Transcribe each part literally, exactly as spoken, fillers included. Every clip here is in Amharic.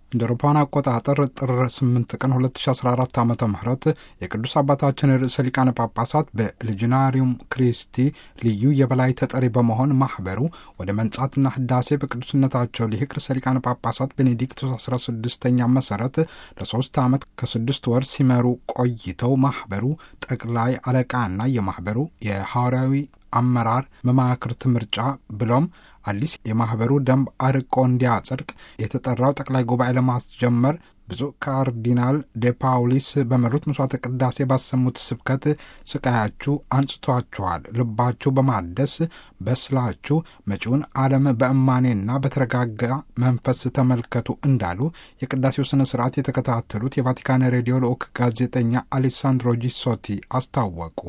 እንደ አውሮፓውያን አቆጣጠር ጥር ስምንት ቀን ሁለት ሺ አስራ አራት ዓመተ ምህረት የቅዱስ አባታችን ርዕሰ ሊቃነ ጳጳሳት በሌጂናሪየም ክሪስቲ ልዩ የበላይ ተጠሪ በመሆን ማህበሩ ወደ መንጻትና ህዳሴ በቅዱስነታቸው ሊቅ ርዕሰ ሊቃነ ጳጳሳት ቤኔዲክቶስ አስራ ስድስተኛ መሰረት ለሶስት ዓመት ከስድስት ወር ሲመሩ ቆይተው ማህበሩ ጠቅላይ አለቃና የማህበሩ የሐዋርያዊ አመራር መማክርት ምርጫ ብሎም አዲስ የማህበሩ ደንብ አርቆ እንዲያጸድቅ የተጠራው ጠቅላይ ጉባኤ ለማስጀመር ብፁዕ ካርዲናል ዴ ፓውሊስ በመሩት መስዋዕተ ቅዳሴ ባሰሙት ስብከት ስቃያችሁ አንጽቷችኋል፣ ልባችሁ በማደስ በስላችሁ መጪውን ዓለም በእማኔና በተረጋጋ መንፈስ ተመልከቱ እንዳሉ የቅዳሴው ስነ ስርዓት የተከታተሉት የቫቲካን ሬዲዮ ልዑክ ጋዜጠኛ አሌሳንድሮ ጂሶቲ አስታወቁ።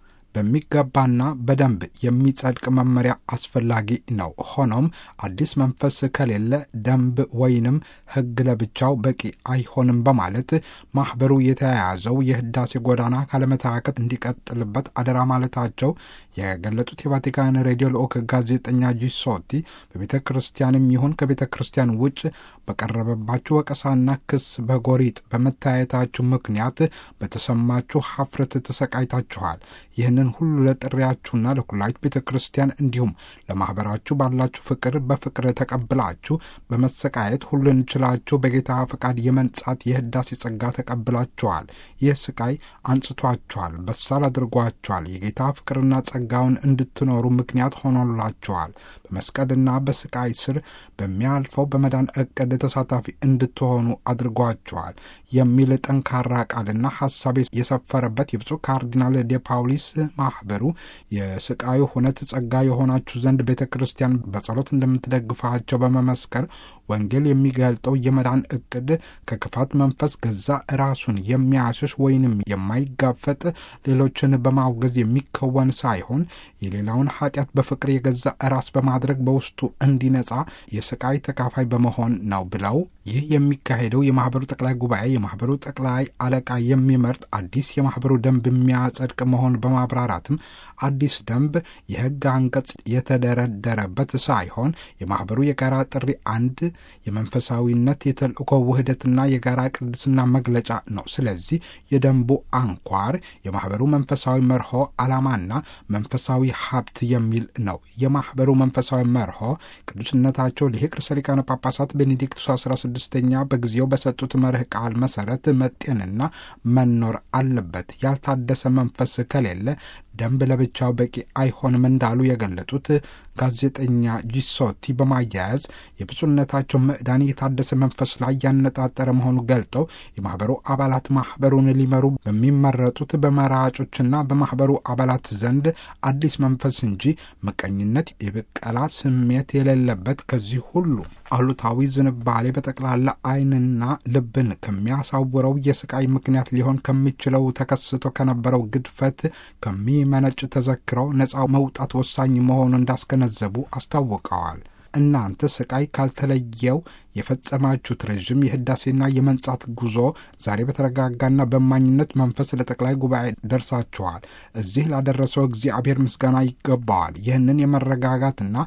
በሚገባና በደንብ የሚጸድቅ መመሪያ አስፈላጊ ነው። ሆኖም አዲስ መንፈስ ከሌለ ደንብ ወይንም ሕግ ለብቻው በቂ አይሆንም በማለት ማህበሩ የተያያዘው የህዳሴ ጎዳና ካለመታከት እንዲቀጥልበት አደራ ማለታቸው የገለጹት የቫቲካን ሬዲዮ ልዑክ ጋዜጠኛ ጂሶቲ በቤተ ክርስቲያንም ይሁን ከቤተ ክርስቲያን ውጭ በቀረበባችሁ ወቀሳና ክስ በጎሪጥ በመታየታችሁ ምክንያት በተሰማችሁ ሀፍረት ተሰቃይታችኋል። ይህንን ሁሉ ለጥሪያችሁና ለኩላይት ቤተ ክርስቲያን እንዲሁም ለማህበራችሁ ባላችሁ ፍቅር በፍቅር ተቀብላችሁ በመሰቃየት ሁሉን ችላችሁ በጌታ ፈቃድ የመንጻት የህዳሴ ጸጋ ተቀብላችኋል። ይህ ስቃይ አንጽቷችኋል፣ በሳል አድርጓችኋል፣ የጌታ ፍቅርና ጸጋውን እንድትኖሩ ምክንያት ሆኖላችኋል። በመስቀልና በስቃይ ስር በሚያልፈው በመዳን ዕቅድ ተሳታፊ እንድትሆኑ አድርጓችኋል የሚል ጠንካራ ቃልና ሐሳብ የሰፈረበት የብፁዕ ካርዲናል ዴ ፓውሊስ ማህበሩ የስቃዩ ሁነት ጸጋ የሆናችሁ ዘንድ ቤተ ክርስቲያን በጸሎት እንደምትደግፋቸው በመመስከር ወንጌል የሚገልጠው የመዳን ዕቅድ ከክፋት መንፈስ ገዛ ራሱን የሚያሽሽ ወይንም የማይጋፈጥ ሌሎችን በማውገዝ የሚከወን ሳይሆን የሌላውን ኃጢአት በፍቅር የገዛ ራስ በማድረግ በውስጡ እንዲነጻ የስቃይ ተካፋይ በመሆን ነው ብለው ይህ የሚካሄደው የማህበሩ ጠቅላይ ጉባኤ የማህበሩ ጠቅላይ አለቃ የሚመርጥ አዲስ የማህበሩ ደንብ የሚያጸድቅ መሆን በማብራራትም አዲስ ደንብ የሕግ አንቀጽ የተደረደረበት ሳይሆን የማህበሩ የጋራ ጥሪ አንድ የመንፈሳዊነት የተልእኮ ውህደትና የጋራ ቅድስና መግለጫ ነው። ስለዚህ የደንቡ አንኳር የማህበሩ መንፈሳዊ መርሆ ዓላማና መንፈሳዊ ሀብት የሚል ነው። የማህበሩ መንፈሳዊ መርሆ ቅዱስነታቸው ሊቅ ርዕሰ ሊቃነ ጳጳሳት ቤኔዲክቶስ አስራ ስድስተኛ በጊዜው በሰጡት መርህ ቃል መሰረት መጤንና መኖር አለበት። ያልታደሰ መንፈስ ከሌለ ደንብ ለብቻው በቂ አይሆንም እንዳሉ የገለጡት ጋዜጠኛ ጂሶቲ በማያያዝ የብፁዕነታቸው ምዕዳን የታደሰ መንፈስ ላይ ያነጣጠረ መሆኑ ገልጠው የማህበሩ አባላት ማህበሩን ሊመሩ በሚመረጡት በመራጮችና በማህበሩ አባላት ዘንድ አዲስ መንፈስ እንጂ ምቀኝነት፣ የብቀላ ስሜት የሌለበት ከዚህ ሁሉ አሉታዊ ዝንባሌ በጠቅላላ ዓይንና ልብን ከሚያሳውረው የስቃይ ምክንያት ሊሆን ከሚችለው ተከስቶ ከነበረው ግድፈት ከሚ መነጭ ተዘክረው ነፃ መውጣት ወሳኝ መሆኑን እንዳስገነዘቡ አስታውቀዋል። እናንተ ስቃይ ካልተለየው የፈጸማችሁት ረዥም የህዳሴና የመንጻት ጉዞ ዛሬ በተረጋጋና በማኝነት መንፈስ ለጠቅላይ ጉባኤ ደርሳችኋል። እዚህ ላደረሰው እግዚአብሔር ምስጋና ይገባዋል። ይህንን የመረጋጋትና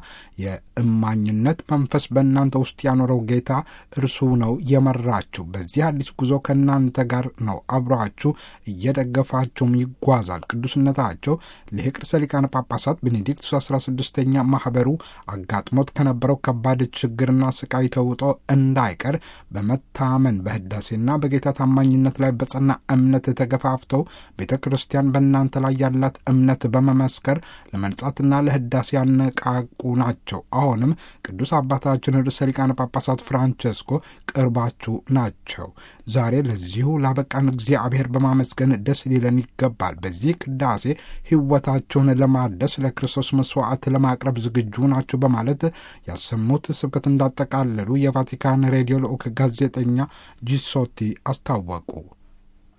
የእማኝነት መንፈስ በእናንተ ውስጥ ያኖረው ጌታ እርሱ ነው የመራችሁ። በዚህ አዲስ ጉዞ ከእናንተ ጋር ነው፣ አብሯችሁ እየደገፋችሁም ይጓዛል። ቅዱስነታቸው ሊቅ ርዕሰ ሊቃነ ጳጳሳት ቤኔዲክቶስ አስራ ስድስተኛ ማህበሩ አጋጥሞት ከነበረው ከባድ ችግርና ስቃይ ተውጦ እንዳይቀር በመታመን በህዳሴና በጌታ ታማኝነት ላይ በጸና እምነት ተገፋፍተው ቤተ ክርስቲያን በእናንተ ላይ ያላት እምነት በመመስከር ለመንጻትና ለህዳሴ ያነቃቁ ናቸው። አሁንም ቅዱስ አባታችን ርዕሰ ሊቃነ ጳጳሳት ፍራንቸስኮ ቅርባችሁ ናቸው። ዛሬ ለዚሁ ላበቃን እግዚአብሔር በማመስገን ደስ ሊለን ይገባል። በዚህ ቅዳሴ ህይወታችሁን ለማደስ ለክርስቶስ መስዋዕት ለማቅረብ ዝግጁ ናቸው በማለት ያሰሙት ስብከት እንዳጠቃለሉ የቫቲካን ሬዲዮ ልዑክ ጋዜጠኛ ጂሶቲ አስታወቁ።